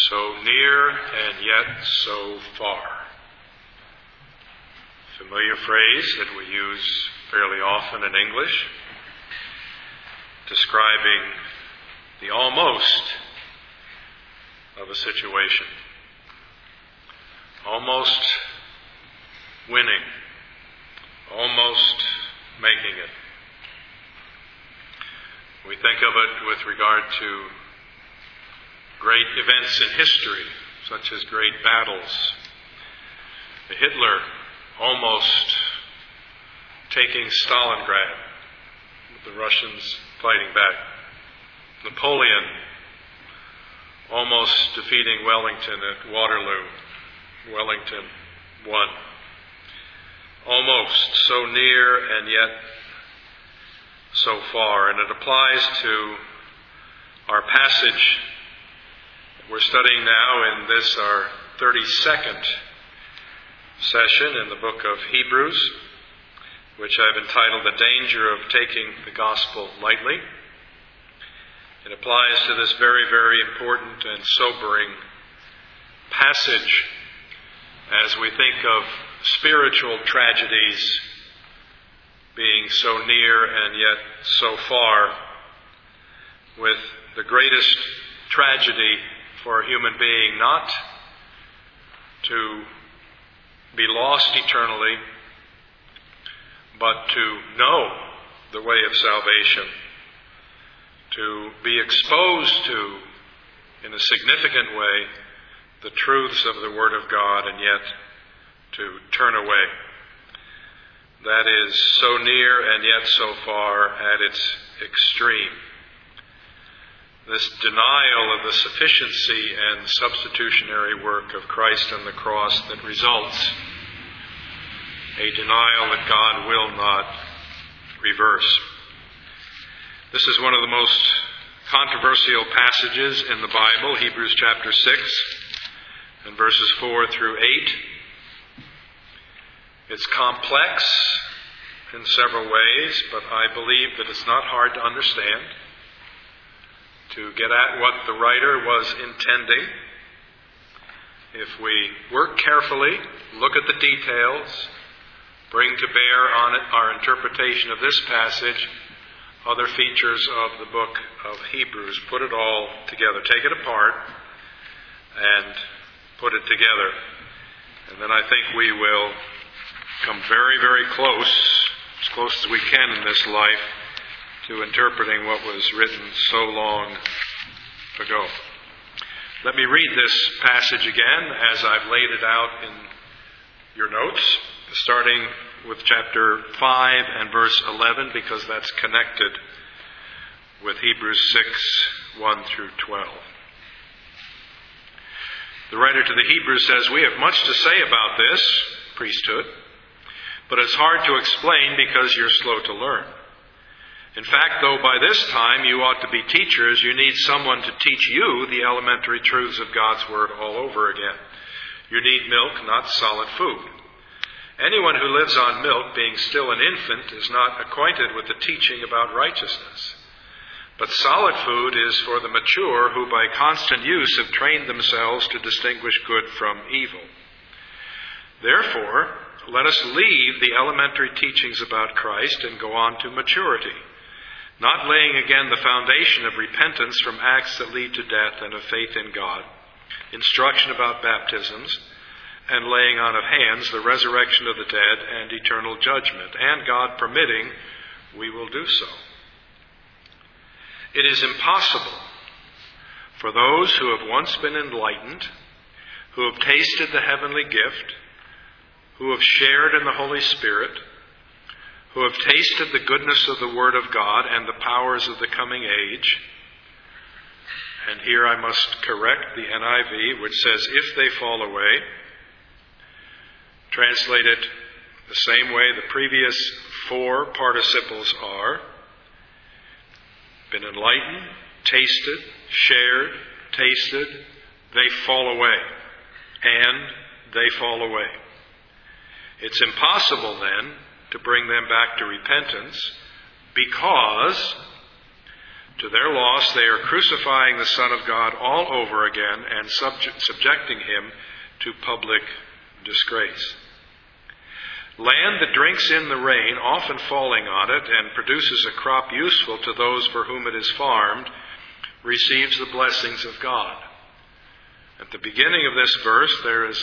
So near and yet so far. Familiar phrase that we use fairly often in English, describing the almost of a situation. Almost winning. Almost making it. We think of it with regard to great events in history, such as great battles. Hitler almost taking Stalingrad, with the Russians fighting back. Napoleon almost defeating Wellington at Waterloo. Wellington won. Almost, so near and yet so far. And it applies to our passage we're studying now in this, our 32nd session in the book of Hebrews, which I've entitled The Danger of Taking the Gospel Lightly. It applies to this very, very important and sobering passage as we think of spiritual tragedies being so near and yet so far, with the greatest tragedy for a human being not to be lost eternally, but to know the way of salvation, to be exposed to, in a significant way, the truths of the Word of God, and yet to turn away. That is so near and yet so far at its extreme. This denial of the sufficiency and substitutionary work of Christ on the cross that results, a denial that God will not reverse. This is one of the most controversial passages in the Bible, Hebrews chapter 6 and verses 4 through 8. It's complex in several ways, but I believe that it's not hard to understand, to get at what the writer was intending. If we work carefully, look at the details, bring to bear on it our interpretation of this passage, other features of the book of Hebrews, put it all together, take it apart and put it together. And then I think we will come very, very close, as close as we can in this life, to interpreting what was written so long ago. Let me read this passage again as I've laid it out in your notes, starting with chapter 5 and verse 11, because that's connected with Hebrews 6, 1 through 12. The writer to the Hebrews says, "We have much to say about this, priesthood, but it's hard to explain because you're slow to learn. In fact, though by this time you ought to be teachers, you need someone to teach you the elementary truths of God's Word all over again. You need milk, not solid food. Anyone who lives on milk, being still an infant, is not acquainted with the teaching about righteousness. But solid food is for the mature, who by constant use have trained themselves to distinguish good from evil. Therefore, let us leave the elementary teachings about Christ and go on to maturity, not laying again the foundation of repentance from acts that lead to death and of faith in God, instruction about baptisms, and laying on of hands, the resurrection of the dead and eternal judgment, and God permitting, we will do so. It is impossible for those who have once been enlightened, who have tasted the heavenly gift, who have shared in the Holy Spirit, who have tasted the goodness of the Word of God and the powers of the coming age." And here I must correct the NIV, which says, "if they fall away." Translate it the same way the previous four participles are. Been enlightened, tasted, shared, tasted, they fall away. And they fall away. It's impossible then to bring them back to repentance, because To their loss, they are crucifying the Son of God all over again and subjecting him to public disgrace. Land that drinks in the rain, often falling on it, and produces a crop useful to those for whom it is farmed, receives the blessings of God. At the beginning of this verse, there is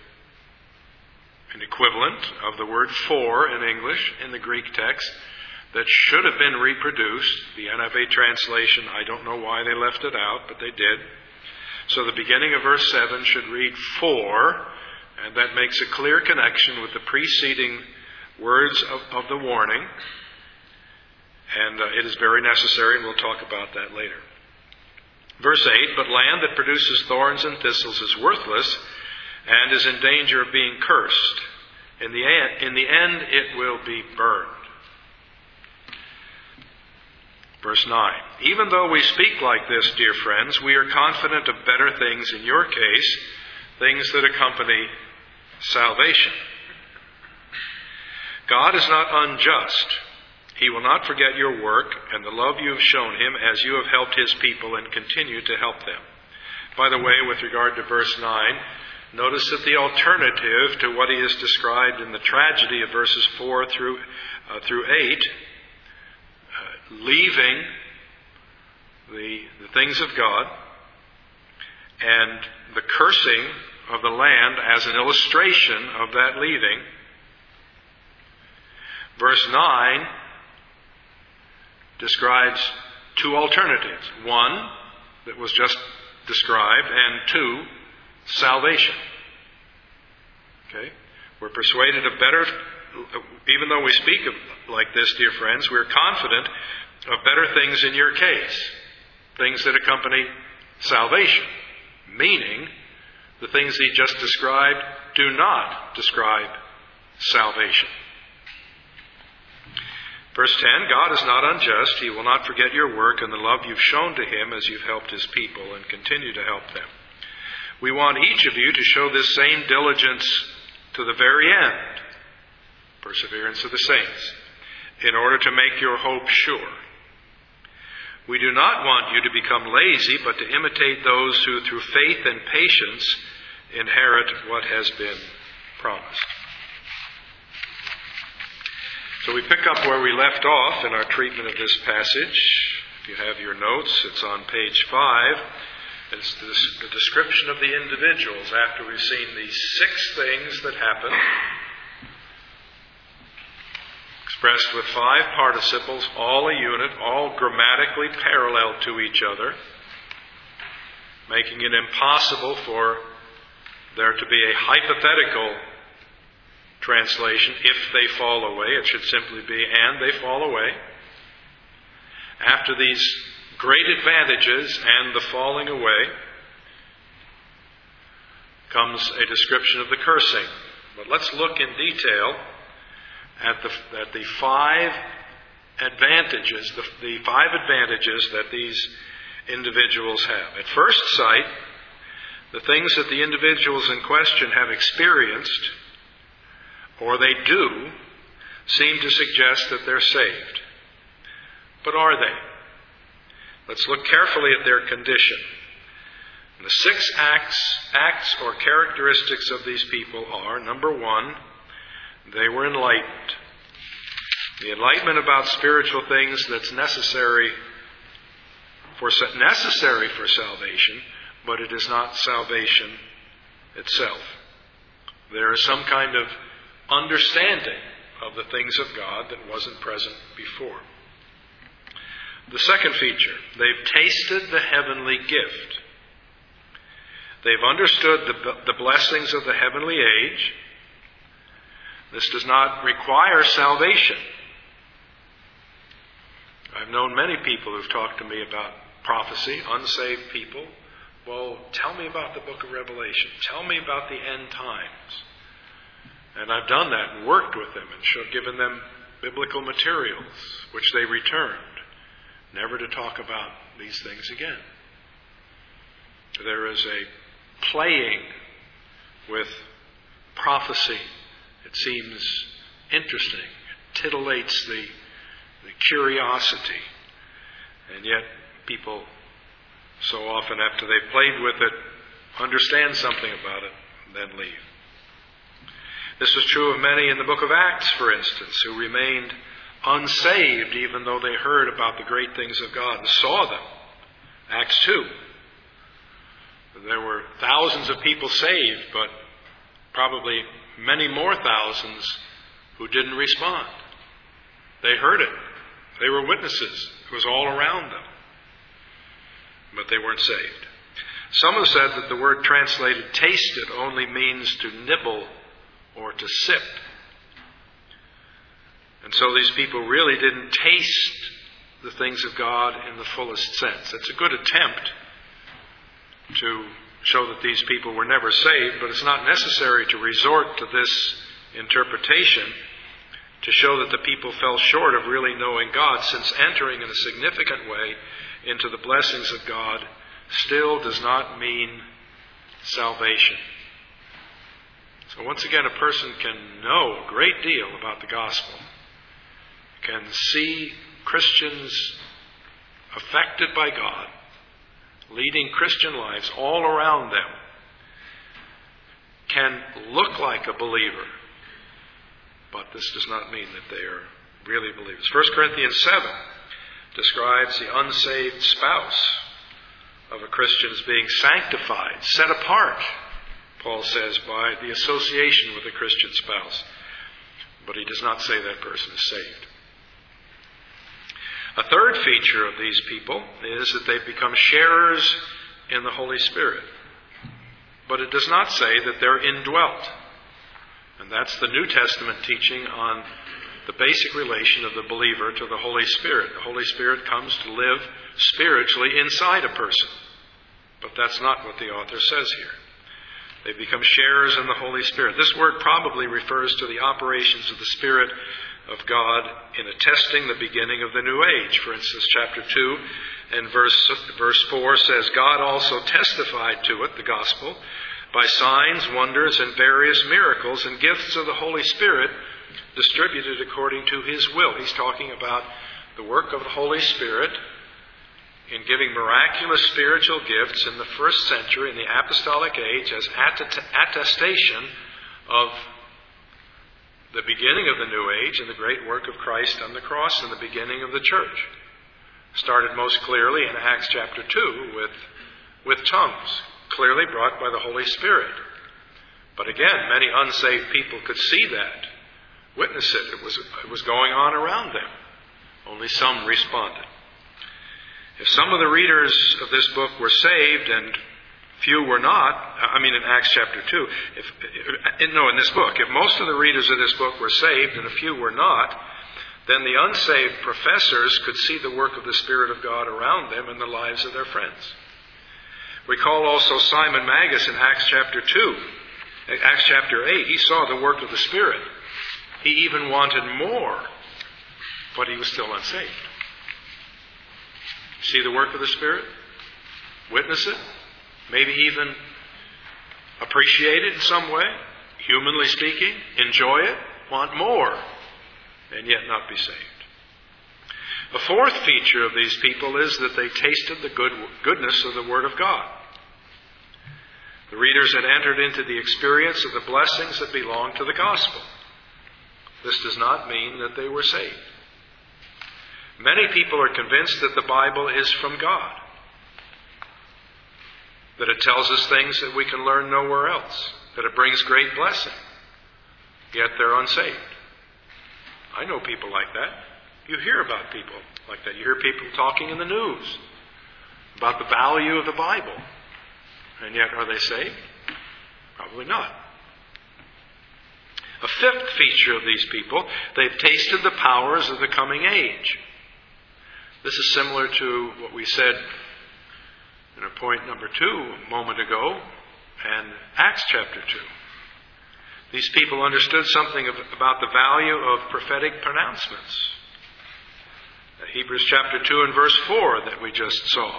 an equivalent of the word for in English in the Greek text that should have been reproduced. The NIV translation, I don't know why they left it out, but they did. So the beginning of verse 7 should read for, and that makes a clear connection with the preceding words of the warning. And it is very necessary, and we'll talk about that later. Verse 8, but land that produces thorns and thistles is worthless and is in danger of being cursed. In the end, it will be burned. Verse 9, even though we speak like this, dear friends, we are confident of better things in your case, things that accompany salvation. God is not unjust. He will not forget your work and the love you have shown him as you have helped his people and continue to help them. By the way, with regard to verse 9, notice that the alternative to what he has described in the tragedy of verses 4 through 8, leaving the things of God and the cursing of the land as an illustration of that leaving. Verse 9 describes two alternatives. One, that was just described, and two, salvation. Okay? We're persuaded of better, even though we speak like this, dear friends, we're confident of better things in your case, things that accompany salvation, meaning the things he just described do not describe salvation. Verse 10, God is not unjust. He will not forget your work and the love you've shown to him as you've helped his people and continue to help them. We want each of you to show this same diligence to the very end, perseverance of the saints, in order to make your hope sure. We do not want you to become lazy, but to imitate those who through faith and patience inherit what has been promised. So we pick up where we left off in our treatment of this passage. If you have your notes, it's on page 5. It's the description of the individuals after we've seen these 6 things that happen, expressed with 5 participles, all a unit, all grammatically parallel to each other, making it impossible for there to be a hypothetical translation, if they fall away. It should simply be, and they fall away. After these great advantages and the falling away comes a description of the cursing. But let's look in detail at the 5 advantages, the 5 advantages that these individuals have. At first sight, the things that the individuals in question have experienced, or they do, seem to suggest that they're saved. But are they? Let's look carefully at their condition. The 6 acts or characteristics of these people are, number 1, they were enlightened. The enlightenment about spiritual things that's necessary for salvation, but it is not salvation itself. There is some kind of understanding of the things of God that wasn't present before. The second feature, they've tasted the heavenly gift. They've understood the blessings of the heavenly age. This does not require salvation. I've known many people who've talked to me about prophecy, unsaved people. Well, tell me about the book of Revelation. Tell me about the end times. And I've done that and worked with them and given them biblical materials, which they returned, never to talk about these things again. There is a playing with prophecy. It seems interesting. It titillates the curiosity. And yet people so often, after they've played with it, understand something about it, and then leave. This was true of many in the book of Acts, for instance, who remained unsaved even though they heard about the great things of God and saw them. Acts 2. There were thousands of people saved, but probably many more thousands who didn't respond. They heard it. They were witnesses. It was all around them. But they weren't saved. Some have said that the word translated tasted only means to nibble or to sip. And so these people really didn't taste the things of God in the fullest sense. It's a good attempt to show that these people were never saved, but it's not necessary to resort to this interpretation to show that the people fell short of really knowing God, since entering in a significant way into the blessings of God still does not mean salvation. So once again, a person can know a great deal about the gospel, can see Christians affected by God, leading Christian lives all around them, can look like a believer, but this does not mean that they are really believers. 1 Corinthians 7 describes the unsaved spouse of a Christian as being sanctified, set apart, Paul says, by the association with a Christian spouse. But he does not say that person is saved. A third feature of these people is that they've become sharers in the Holy Spirit. But it does not say that they're indwelt. And that's the New Testament teaching on the basic relation of the believer to the Holy Spirit. The Holy Spirit comes to live spiritually inside a person. But that's not what the author says here. They become sharers in the Holy Spirit. This word probably refers to the operations of the Spirit of God in attesting the beginning of the new age. For instance, chapter 2 and verse 4 says, God also testified to it, the gospel, by signs, wonders, and various miracles and gifts of the Holy Spirit distributed according to His will. He's talking about the work of the Holy Spirit in giving miraculous spiritual gifts in the first century, in the apostolic age, as attestation of the beginning of the new age and the great work of Christ on the cross and the beginning of the church. Started most clearly in Acts chapter 2 with tongues, clearly brought by the Holy Spirit. But again, many unsaved people could see that, witness it. It was going on around them. Only some responded. If some of the readers of this book were saved and few were not, in Acts chapter 2, in this book, if most of the readers of this book were saved and a few were not, then the unsaved professors could see the work of the Spirit of God around them in the lives of their friends. Recall also Simon Magus in Acts chapter 2, Acts chapter 8. He saw the work of the Spirit. He even wanted more, but he was still unsaved. See the work of the Spirit? Witness it? Maybe even appreciate it in some way, humanly speaking, enjoy it, want more, and yet not be saved. A fourth feature of these people is that they tasted the goodness of the Word of God. The readers had entered into the experience of the blessings that belong to the gospel. This does not mean that they were saved. Many people are convinced that the Bible is from God, that it tells us things that we can learn nowhere else, that it brings great blessing, yet they're unsaved. I know people like that. You hear about people like that. You hear people talking in the news about the value of the Bible, and yet are they saved? Probably not. A fifth feature of these people, they've tasted the powers of the coming age. This is similar to what we said in point number 2 a moment ago, and Acts chapter 2. These people understood something about the value of prophetic pronouncements. Hebrews chapter 2 and verse 4 that we just saw.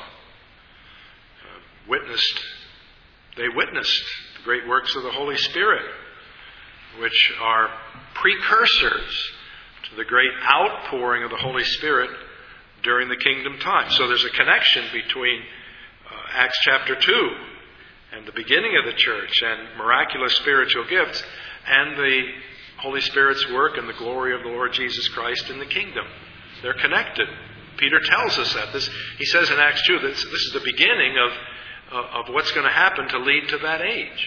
They witnessed the great works of the Holy Spirit, which are precursors to the great outpouring of the Holy Spirit during the kingdom time. So there's a connection between Acts chapter 2 and the beginning of the church and miraculous spiritual gifts and the Holy Spirit's work and the glory of the Lord Jesus Christ in the kingdom. They're connected. Peter tells us that. He says in Acts 2 that this is the beginning of what's going to happen to lead to that age.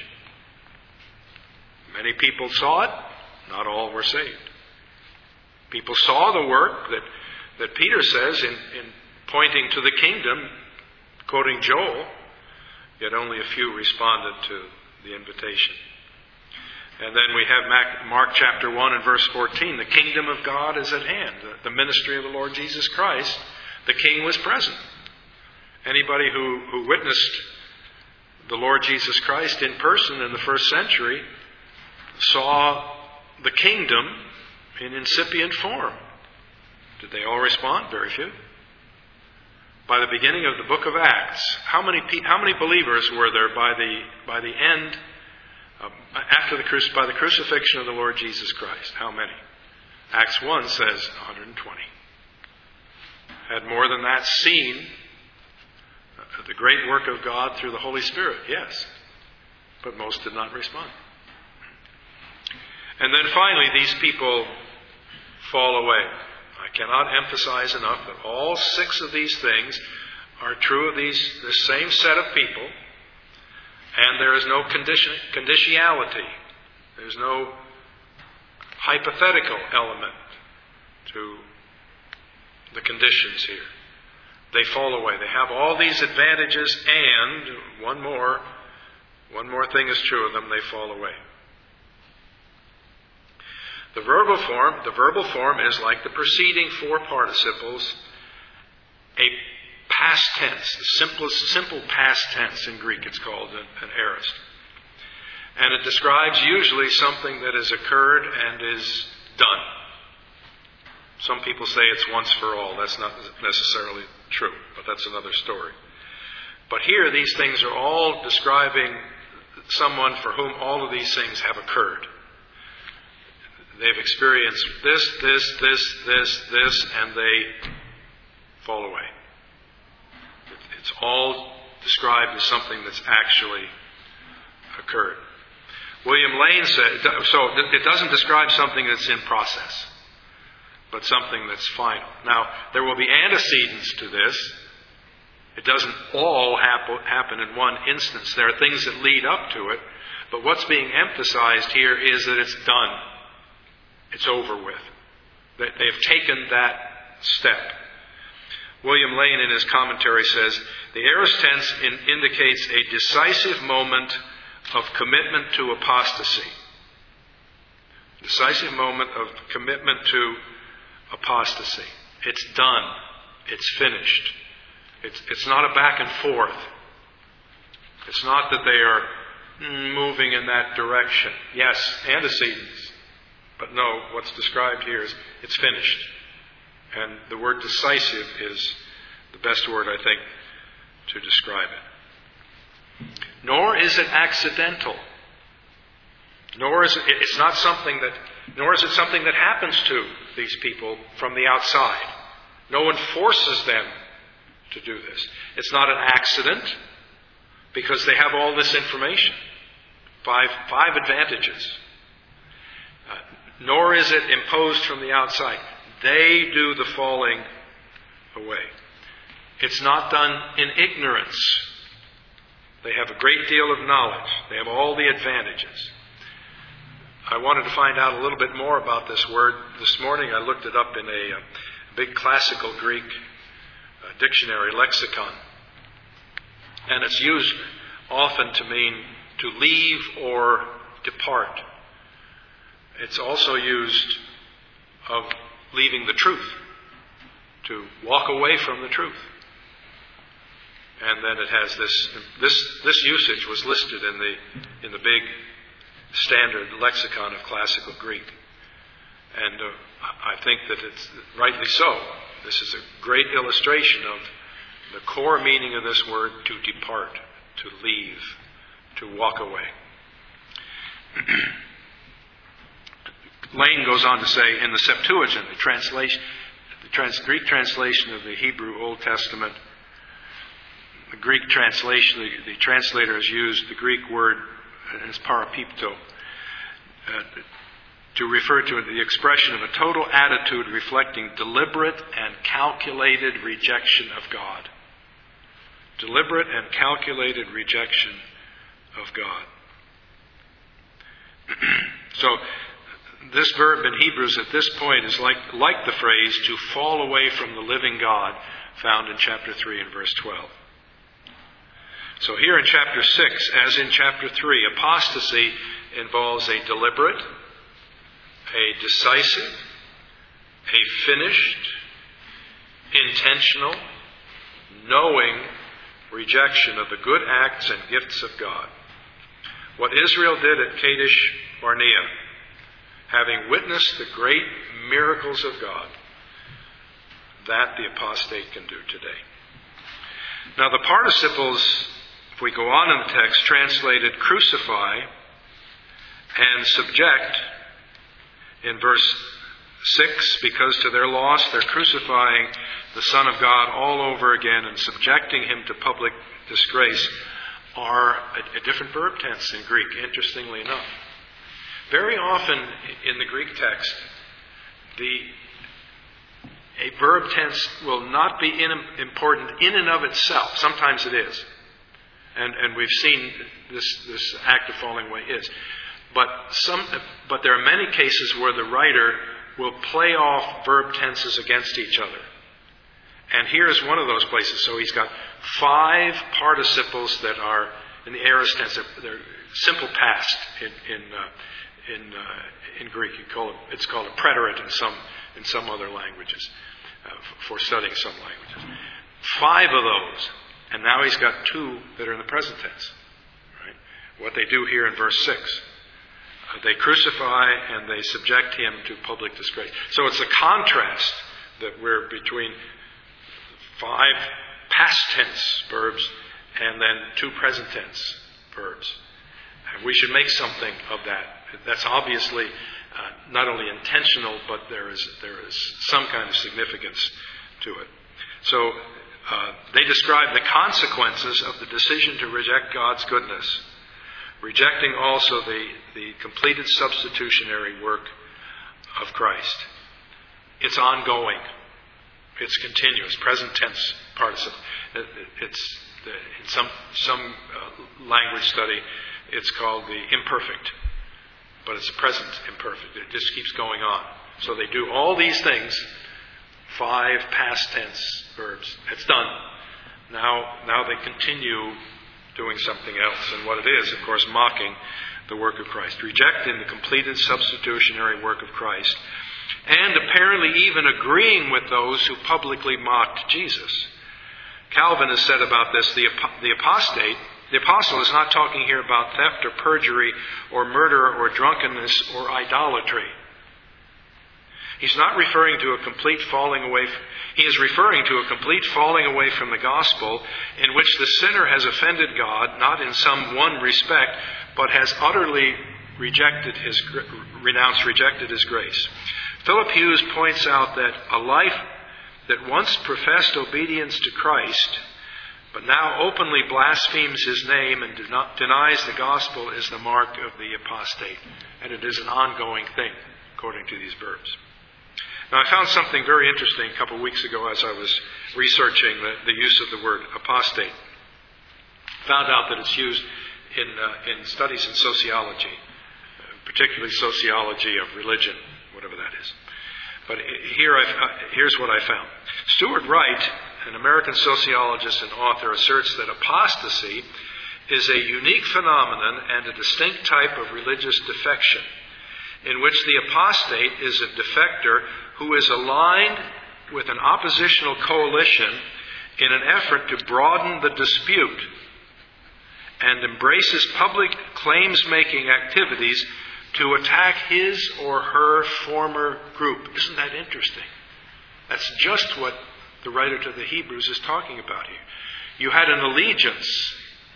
Many people saw it. Not all were saved. People saw the work that Peter says in pointing to the kingdom, quoting Joel, yet only a few responded to the invitation. And then we have Mark chapter 1 and verse 14. The kingdom of God is at hand. The ministry of the Lord Jesus Christ, the King was present. Anybody who witnessed the Lord Jesus Christ in person in the first century saw the kingdom in incipient form. Did they all respond? Very few. By the beginning of the book of Acts, how many believers were there by the end, by the crucifixion of the Lord Jesus Christ? How many? Acts 1 says 120. Had more than that seen the great work of God through the Holy Spirit? Yes. But most did not respond. And then finally, these people fall away. I cannot emphasize enough that all 6 of these things are true of this same set of people, and there is no conditionality. There's no hypothetical element to the conditions here. They fall away. They have all these advantages, and one more thing is true of them: they fall away. The verbal form is like the preceding 4 participles, a past tense, simple past tense in Greek. It's called an aorist. And it describes usually something that has occurred and is done. Some people say it's once for all. That's not necessarily true, but that's another story. But here, these things are all describing someone for whom all of these things have occurred. They've experienced this, and they fall away. It's all described as something that's actually occurred. William Lane said, so it doesn't describe something that's in process, but something that's final. Now, there will be antecedents to this. It doesn't all happen in one instance. There are things that lead up to it, but what's being emphasized here is that it's done. It's over with. They have taken that step. William Lane in his commentary says, the aorist tense indicates a decisive moment of commitment to apostasy. Decisive moment of commitment to apostasy. It's done. It's finished. It's not a back and forth. It's not that they are moving in that direction. Yes, antecedents. But no, what's described here is it's finished. And the word decisive is the best word, I think, to describe it. Nor is it accidental. Nor is it something that happens to these people from the outside. No one forces them to do this. It's not an accident because they have all this information. Five advantages. Nor is it imposed from the outside. They do the falling away. It's not done in ignorance. They have a great deal of knowledge. They have all the advantages. I wanted to find out a little bit more about this word. This morning I looked it up in a big classical Greek dictionary, lexicon. And it's used often to mean to leave or depart. It's also used of leaving the truth, to walk away from the truth. And then it has this usage was listed in the big standard lexicon of classical Greek. And I think that it's rightly so. This is a great illustration of the core meaning of this word, to depart, to leave, to walk away. Lane goes on to say, in the Septuagint, the the Greek translation of the Hebrew Old Testament, the Greek translation, the translator has used the Greek word as parapipto to refer to the expression of a total attitude reflecting deliberate and calculated rejection of God. Deliberate and calculated rejection of God. So, this verb in Hebrews at this point is like the phrase, to fall away from the living God, found in chapter 3 and verse 12. So here in chapter 6, as in chapter 3, apostasy involves a deliberate, a decisive, a finished, intentional, knowing rejection of the good acts and gifts of God. What Israel did at Kadesh Barnea, having witnessed the great miracles of God, that the apostate can do today. Now the participles, if we go on in the text, translated crucify and subject in verse 6, because to their loss they're crucifying the Son of God all over again and subjecting him to public disgrace, are a different verb tense in Greek, interestingly enough. Very often in the Greek text, a verb tense will not be important in and of itself. Sometimes it is. And we've seen this act of falling away is. But there are many cases where the writer will play off verb tenses against each other. And here's one of those places. So he's got 5 participles that are in the aorist tense. They're simple past in Greek. It's called a preterite in some other languages for studying some languages. 5 of those, and now he's got 2 that are in the present tense. Right? What they do here in verse 6. They crucify and they subject him to public disgrace. So it's a contrast that we're between 5 past tense verbs and then 2 present tense verbs. And we should make something of that. That's obviously not only intentional, but there is some kind of significance to it. So they describe the consequences of the decision to reject God's goodness, rejecting also the completed substitutionary work of Christ. It's ongoing. It's continuous. Present tense participle. It's in some language study, it's called the imperfect, but it's a present imperfect. It just keeps going on. So they do all these things. 5 past tense verbs. It's done. Now they continue doing something else. And what it is, of course, mocking the work of Christ. Rejecting the completed substitutionary work of Christ. And apparently even agreeing with those who publicly mocked Jesus. Calvin has said about this, the apostle is not talking here about theft or perjury or murder or drunkenness or idolatry. He's not referring to a complete falling away. He is referring to a complete falling away from the gospel in which the sinner has offended God, not in some one respect, but has utterly rejected his grace. Philip Hughes points out that a life that once professed obedience to Christ, but now openly blasphemes his name and denies the gospel, is the mark of the apostate. And it is an ongoing thing, according to these verbs. Now, I found something very interesting a couple of weeks ago as I was researching the use of the word apostate. Found out that it's used in studies in sociology, particularly sociology of religion, whatever that is. But here's what I found. Stuart Wright, an American sociologist and author, asserts that apostasy is a unique phenomenon and a distinct type of religious defection, in which the apostate is a defector who is aligned with an oppositional coalition in an effort to broaden the dispute and embraces public claims-making activities to attack his or her former group. Isn't that interesting? That's just what the writer to the Hebrews is talking about here. You had an allegiance,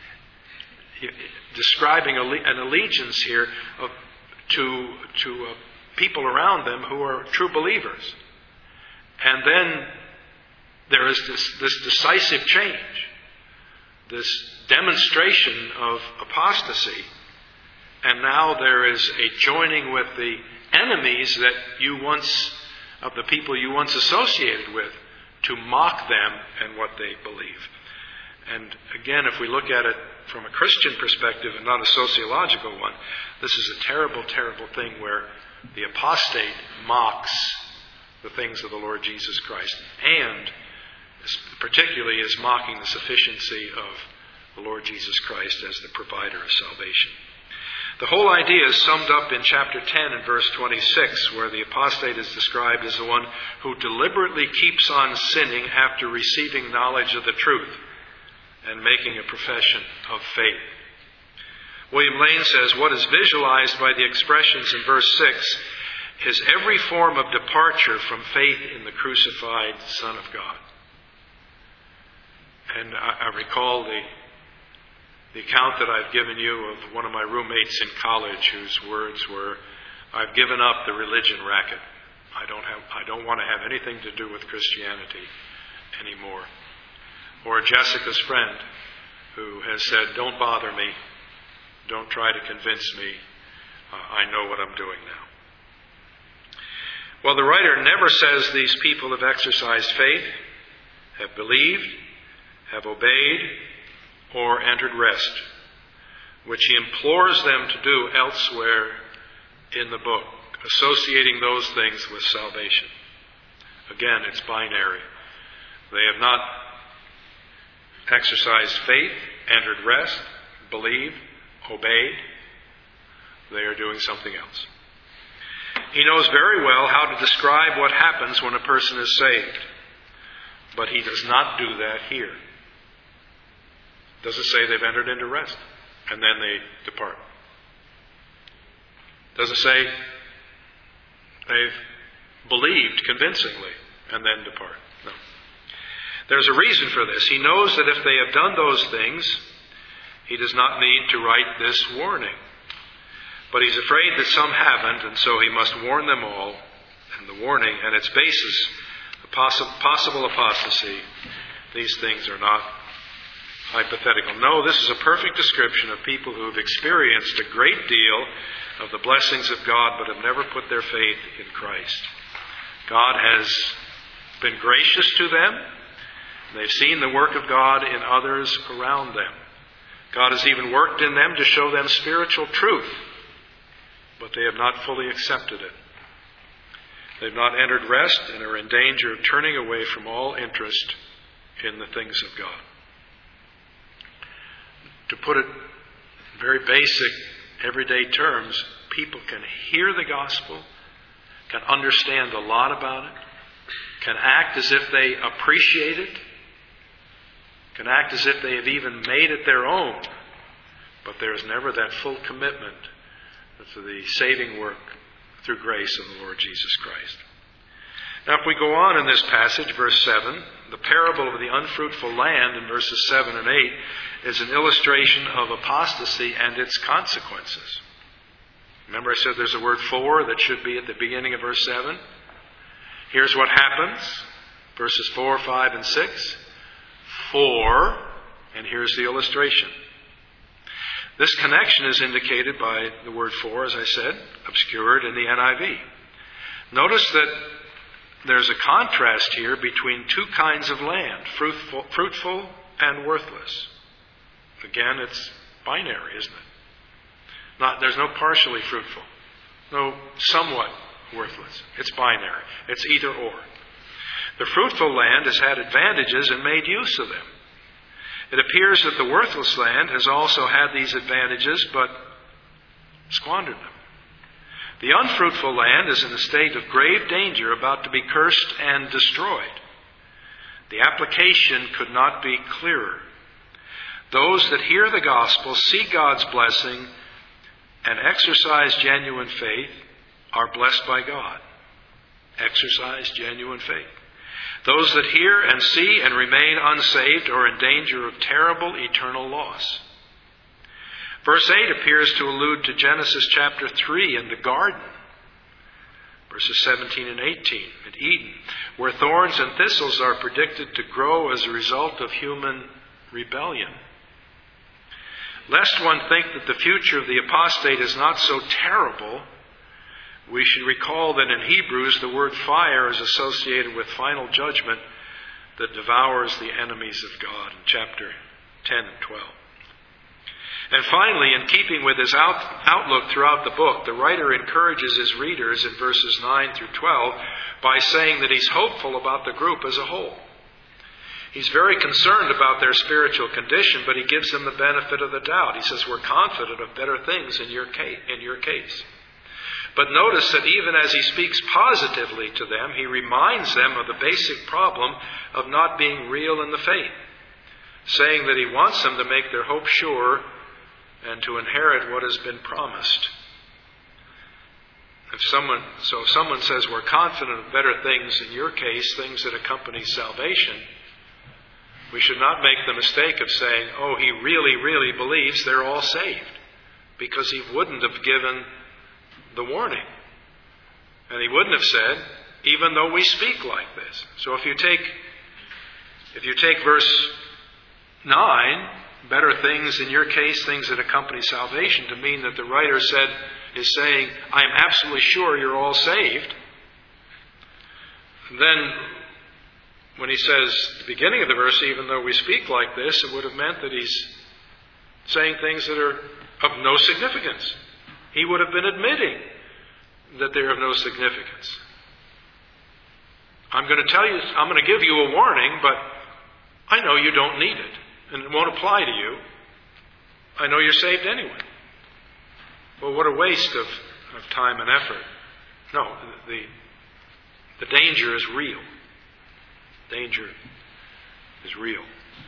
describing an allegiance here to people around them who are true believers. And then there is this decisive change, this demonstration of apostasy. And now there is a joining with the enemies of the people you once associated with, to mock them and what they believe. And again, if we look at it from a Christian perspective and not a sociological one, this is a terrible, terrible thing where the apostate mocks the things of the Lord Jesus Christ, and particularly is mocking the sufficiency of the Lord Jesus Christ as the provider of salvation. The whole idea is summed up in chapter 10 and verse 26, where the apostate is described as the one who deliberately keeps on sinning after receiving knowledge of the truth and making a profession of faith. William Lane says, what is visualized by the expressions in verse 6 is every form of departure from faith in the crucified Son of God. And I recall the account that I've given you of one of my roommates in college whose words were, I've given up the religion racket. I don't want to have anything to do with Christianity anymore. Or Jessica's friend who has said, don't bother me. Don't try to convince me. I know what I'm doing now. Well, the writer never says these people have exercised faith, have believed, have obeyed, or entered rest, which he implores them to do elsewhere in the book, associating those things with salvation. Again, it's binary. They have not exercised faith, entered rest, believed, obeyed. They are doing something else. He knows very well how to describe what happens when a person is saved, but he does not do that here. Does it say they've entered into rest and then they depart? Does it say they've believed convincingly and then depart? No. There's a reason for this. He knows that if they have done those things, he does not need to write this warning. But he's afraid that some haven't, and so he must warn them all. And the warning and its basis, the possible apostasy, these things are not hypothetical. No, this is a perfect description of people who have experienced a great deal of the blessings of God but have never put their faith in Christ. God has been gracious to them. They've seen the work of God in others around them. God has even worked in them to show them spiritual truth, but they have not fully accepted it. They've not entered rest and are in danger of turning away from all interest in the things of God. To put it in very basic, everyday terms, people can hear the gospel, can understand a lot about it, can act as if they appreciate it, can act as if they have even made it their own, but there is never that full commitment to the saving work through grace of the Lord Jesus Christ. Now, if we go on in this passage, verse 7, the parable of the unfruitful land in verses 7 and 8 is an illustration of apostasy and its consequences. Remember I said there's a word for that should be at the beginning of verse 7? Here's what happens. Verses 4, 5, and 6. For, and here's the illustration. This connection is indicated by the word for, as I said, obscured in the NIV. Notice that there's a contrast here between two kinds of land, fruitful and worthless. Again, it's binary, isn't it? There's no partially fruitful, no somewhat worthless. It's binary. It's either or. The fruitful land has had advantages and made use of them. It appears that the worthless land has also had these advantages, but squandered them. The unfruitful land is in a state of grave danger, about to be cursed and destroyed. The application could not be clearer. Those that hear the gospel, see God's blessing, and exercise genuine faith are blessed by God. Exercise genuine faith. Those that hear and see and remain unsaved are in danger of terrible eternal loss. Verse 8 appears to allude to Genesis chapter 3 in the garden. Verses 17 and 18 at Eden, where thorns and thistles are predicted to grow as a result of human rebellion. Lest one think that the future of the apostate is not so terrible, we should recall that in Hebrews the word fire is associated with final judgment that devours the enemies of God in chapter 10 and 12. And finally, in keeping with his outlook throughout the book, the writer encourages his readers in verses 9 through 12 by saying that he's hopeful about the group as a whole. He's very concerned about their spiritual condition, but he gives them the benefit of the doubt. He says, we're confident of better things in your case. But notice that even as he speaks positively to them, he reminds them of the basic problem of not being real in the faith, saying that he wants them to make their hope sure and to inherit what has been promised. If someone says we're confident of better things in your case, things that accompany salvation, we should not make the mistake of saying, oh, he really, really believes they're all saved, because he wouldn't have given the warning. And he wouldn't have said, even though we speak like this. So if you take verse 9, better things in your case, things that accompany salvation, to mean that the writer is saying, I am absolutely sure you're all saved. Then when he says at the beginning of the verse, even though we speak like this, it would have meant that he's saying things that are of no significance. He would have been admitting that they're of no significance. I'm going to give you a warning, but I know you don't need it, and it won't apply to you. I know you're saved anyway. Well, what a waste of time and effort. No, the danger is real. Danger is real.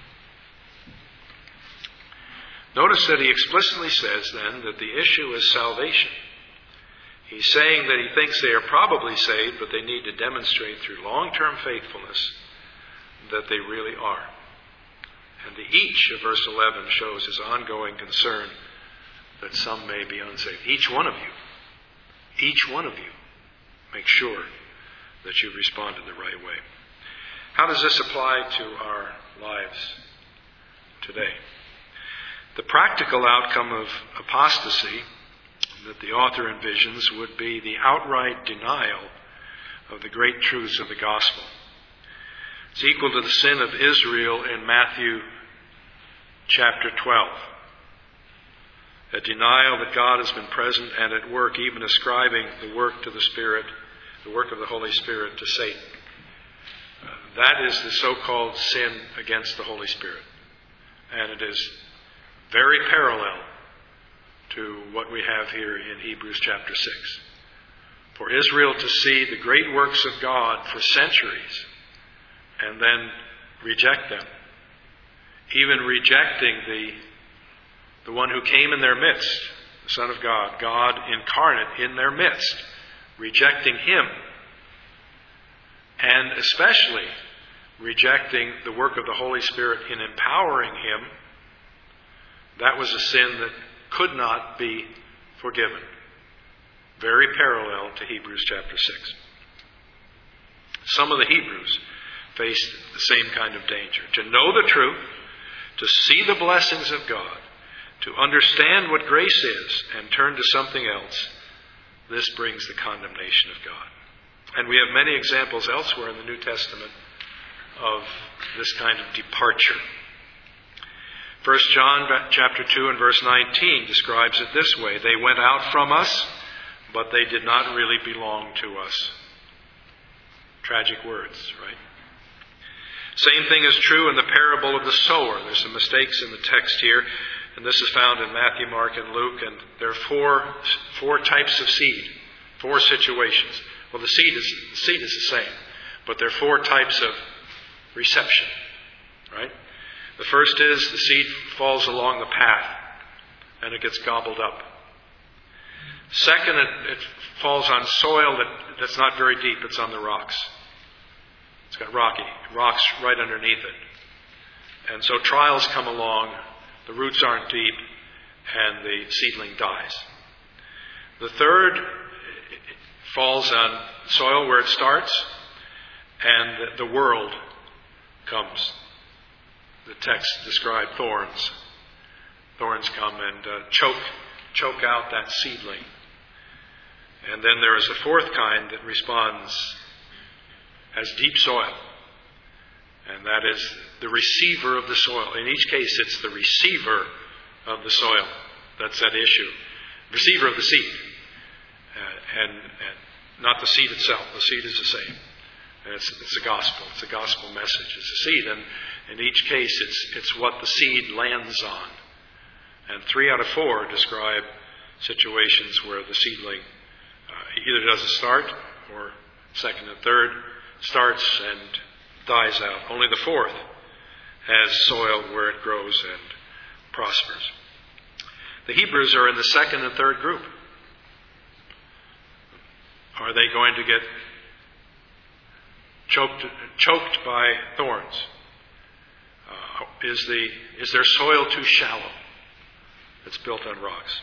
Notice that he explicitly says then that the issue is salvation. He's saying that he thinks they are probably saved, but they need to demonstrate through long-term faithfulness that they really are. And the each of verse 11 shows his ongoing concern that some may be unsaved. Each one of you, make sure that you respond in the right way. How does this apply to our lives today? The practical outcome of apostasy that the author envisions would be the outright denial of the great truths of the gospel. It's equal to the sin of Israel in Matthew chapter 12. A denial that God has been present and at work, even ascribing the work to the Spirit, the work of the Holy Spirit, to Satan. That is the so-called sin against the Holy Spirit. And it is very parallel to what we have here in Hebrews chapter 6. For Israel to see the great works of God for centuries and then reject them, even rejecting the one who came in their midst, the Son of God, God incarnate in their midst, rejecting Him, and especially rejecting the work of the Holy Spirit in empowering Him, that was a sin that could not be forgiven. Very parallel to Hebrews chapter 6. Some of the Hebrews faced the same kind of danger. To know the truth, to see the blessings of God, to understand what grace is and turn to something else, this brings the condemnation of God. And we have many examples elsewhere in the New Testament of this kind of departure. 1 John chapter 2 and verse 19 describes it this way. They went out from us, but they did not really belong to us. Tragic words, right? Same thing is true in the parable of the sower. There's some mistakes in the text here, and this is found in Matthew, Mark, and Luke. And there are four types of seed, 4 situations. Well, the seed is the same, but there are 4 types of reception, right? The first is the seed falls along the path and it gets gobbled up. Second, it falls on soil that's not very deep. It's on the rocks. It's got rocks right underneath it. And so trials come along, the roots aren't deep, and the seedling dies. The third falls on soil where it starts, and the world comes. The text described thorns. Thorns come and choke out that seedling. And then there is a fourth kind that responds as deep soil. And that is the receiver of the soil. In each case, it's the receiver of the soil that's at issue. Receiver of the seed. And not the seed itself. The seed is the same. And it's a gospel. It's a gospel message. It's a seed. And in each case, it's what the seed lands on. And 3 out of 4 describe situations where the seedling either doesn't start, or second and third starts and dies out. Only the fourth has soil where it grows and prospers. The Hebrews are in the second and third group. Are they going to get choked by thorns? Is their soil too shallow? It's built on rocks.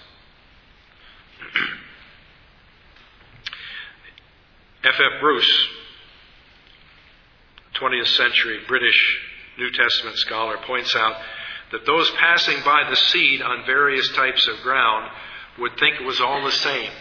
F.F. Bruce, 20th century British New Testament scholar, points out that those passing by the seed on various types of ground would think it was all the same.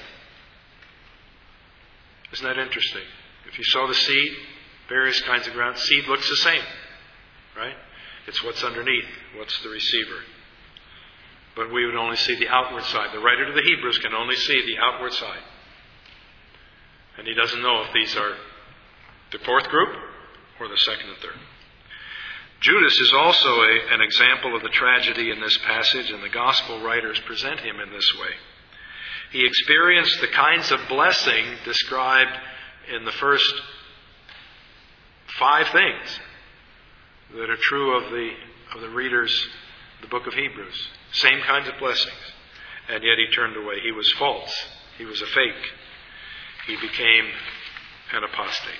Isn't that interesting? If you sow the seed, various kinds of ground, seed looks the same, right? It's what's underneath, what's the receiver. But we would only see the outward side. The writer to the Hebrews can only see the outward side. And he doesn't know if these are the fourth group or the second and third. Judas is also an example of the tragedy in this passage, and the gospel writers present him in this way. He experienced the kinds of blessing described in the first 5 things that are true of the readers of the book of Hebrews. Same kinds of blessings. And yet he turned away. He was false. He was a fake. He became an apostate.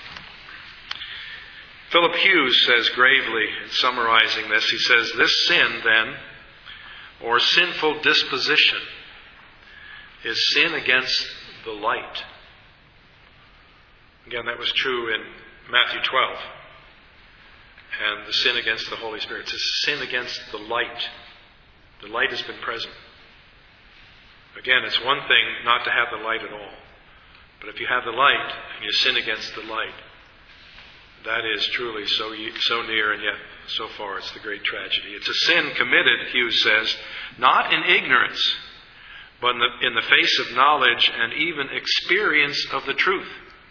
Philip Hughes says gravely, in summarizing this, he says, this sin then, or sinful disposition, is sin against the light. Again, that was true in Matthew 12. And the sin against the Holy Spirit. It's a sin against the light. The light has been present. Again, it's one thing not to have the light at all. But if you have the light and you sin against the light, that is truly so near, and yet so far it's the great tragedy. It's a sin committed, Hughes says, not in ignorance, but in the face of knowledge and even experience of the truth.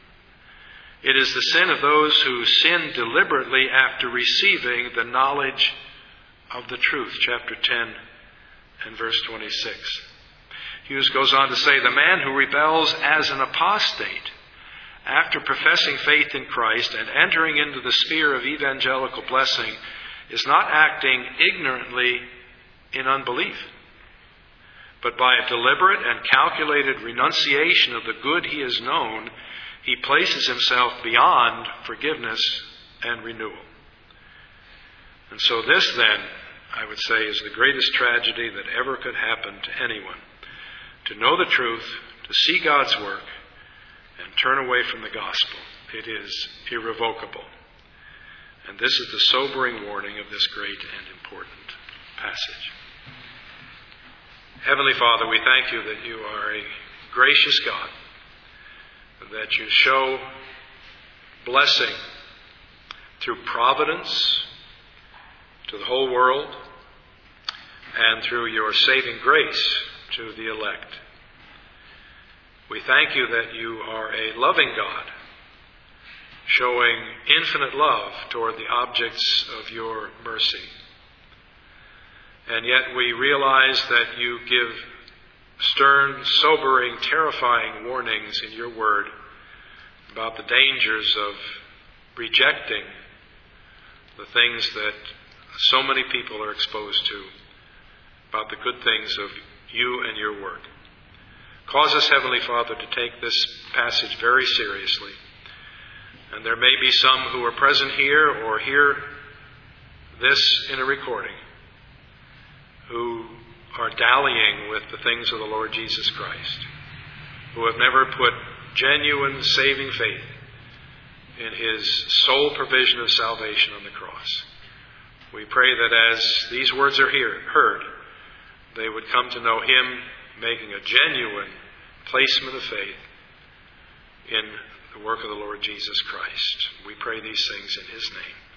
It is the sin of those who sin deliberately after receiving the knowledge of the truth. Chapter 10 and verse 26. Hughes goes on to say, the man who rebels as an apostate after professing faith in Christ and entering into the sphere of evangelical blessing is not acting ignorantly in unbelief, but by a deliberate and calculated renunciation of the good he has known, he places himself beyond forgiveness and renewal. And so this then, I would say, is the greatest tragedy that ever could happen to anyone. To know the truth, to see God's work, and turn away from the gospel. It is irrevocable. And this is the sobering warning of this great and important passage. Heavenly Father, we thank you that you are a gracious God, that you show blessing through providence to the whole world and through your saving grace to the elect. We thank you that you are a loving God, showing infinite love toward the objects of your mercy. And yet we realize that you give stern, sobering, terrifying warnings in your word about the dangers of rejecting the things that so many people are exposed to, about the good things of you and your work. Cause us, Heavenly Father, to take this passage very seriously. And there may be some who are present here or hear this in a recording who are dallying with the things of the Lord Jesus Christ, who have never put genuine saving faith in His sole provision of salvation on the cross. We pray that as these words are heard, they would come to know Him, making a genuine placement of faith in the work of the Lord Jesus Christ. We pray these things in His name.